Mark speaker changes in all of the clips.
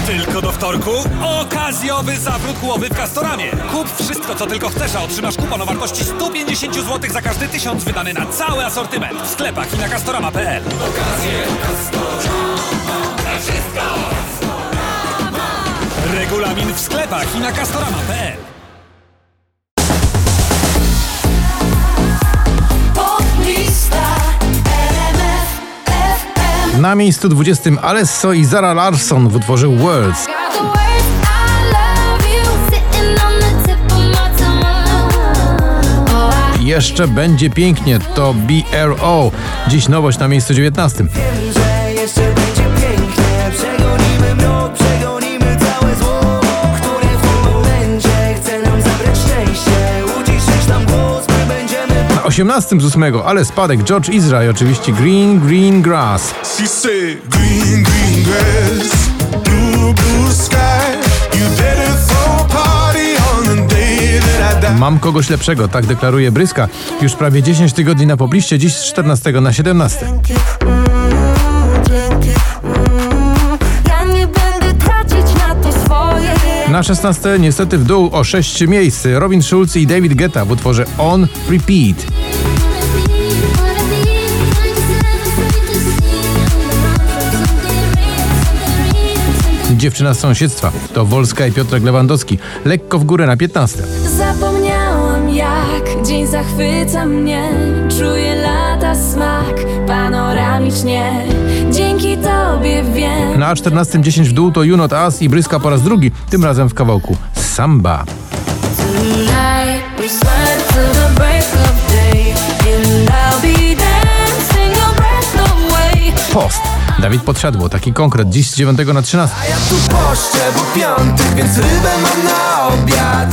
Speaker 1: Tylko do wtorku okazjowy zawrót głowy w Castoramie. Kup wszystko, co tylko chcesz, a otrzymasz kupon o wartości 150 zł za każdy 1000 wydany na cały asortyment w sklepach i na castorama.pl. Okazje Castorama, na wszystko. Regulamin w sklepach i na castorama.pl.
Speaker 2: Na miejscu 20 Alesso i Zara Larsson w utworze Words. Jeszcze będzie pięknie, to BRO. Dziś nowość na miejscu 19. Na 18 z 8, ale spadek George Ezra i oczywiście Green Grass. Mam kogoś lepszego, tak deklaruje Bryska. Już prawie 10 tygodni na pobliście, dziś z 14 na 17. Na 16 niestety w dół o 6 miejsc Robin Schulz i David Guetta w utworze On Repeat. Dziewczyna z sąsiedztwa to Wolska i Piotrek Lewandowski. Lekko w górę na 15.
Speaker 3: Zapomniałam, jak dzień zachwyca mnie. Czuję lata smak panoramicznie. Dzięki tobie wiem.
Speaker 2: Na 14 10 w dół to You Not Us i Bryska po raz drugi, tym razem w kawałku Samba. Post. Dawid Podsiadło, taki konkret, dziś z 9 na 13.
Speaker 4: A ja tu poszczę, bo piątek, więc rybę mam na obiad.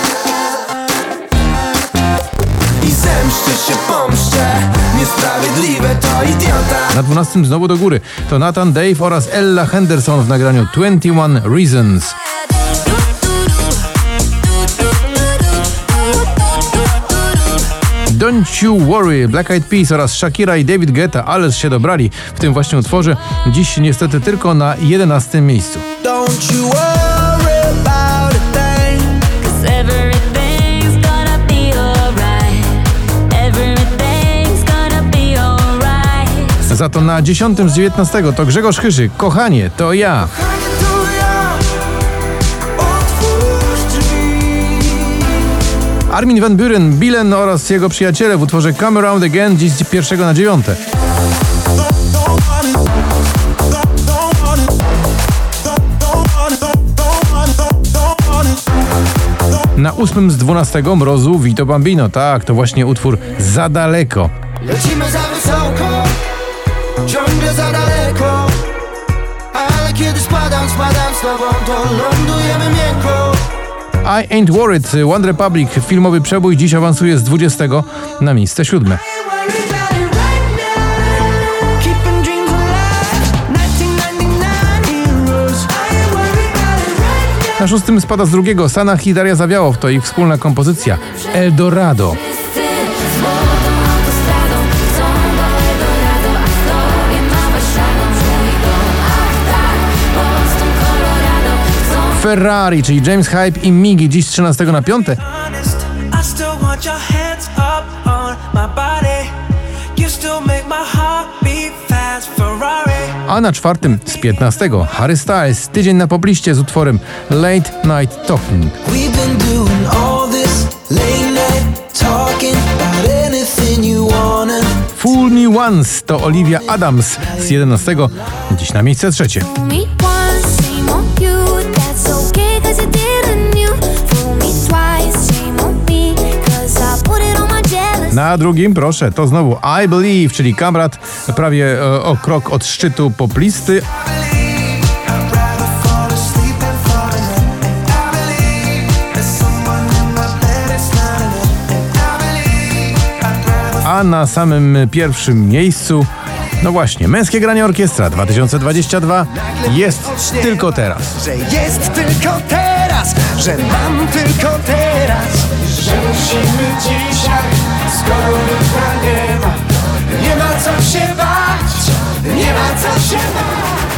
Speaker 4: I zemszczę się, pomszczę, niesprawiedliwe to idiota.
Speaker 2: Na 12 znowu do góry to Nathan Dave oraz Ella Henderson w nagraniu 21 Reasons. Don't You Worry, Black Eyed Peas oraz Shakira i David Guetta, ależ się dobrali w tym właśnie utworze. Dziś niestety tylko na 11 miejscu.
Speaker 4: Don't you worry about a thing, 'cause
Speaker 3: everything's gonna be alright. Everything's gonna be alright.
Speaker 2: Za to na 10 z 19 to Grzegorz Chyży, Kochanie, to ja. Armin van Buuren, Bilen oraz jego przyjaciele w utworze Come Around Again, dziś z 1 na 9. Na 8 z 12 Mrozu Vito Bambino, tak, to właśnie utwór Za daleko.
Speaker 4: Lecimy za wysoko, ciągle za daleko, ale kiedy spadam z tobą, to lądujemy miękko.
Speaker 2: I Ain't Worried, One Republic, filmowy przebój, dziś awansuje z 20 na miejsce 7. Na 6 spada z drugiego Sanach i Daria Zawiałow, to ich wspólna kompozycja Eldorado. Ferrari, czyli James Hype i Miggy, dziś z 13 na 5. A na 4 z 15 Harry Styles, tydzień na pobliście z utworem Late Night Talking. Fool Me Once to Olivia Adams z 11, dziś na miejsce 3. Na drugim, proszę, to znowu I Believe, czyli Kamrat, prawie o krok od szczytu poplisty. A na samym pierwszym miejscu, no właśnie, Męskie Granie Orkiestra 2022 jest tylko teraz.
Speaker 4: Że jest tylko teraz, że mam tylko teraz, że musimy dzisiaj, skoro jutra nie ma. Nie ma co się bać, nie ma co się bać.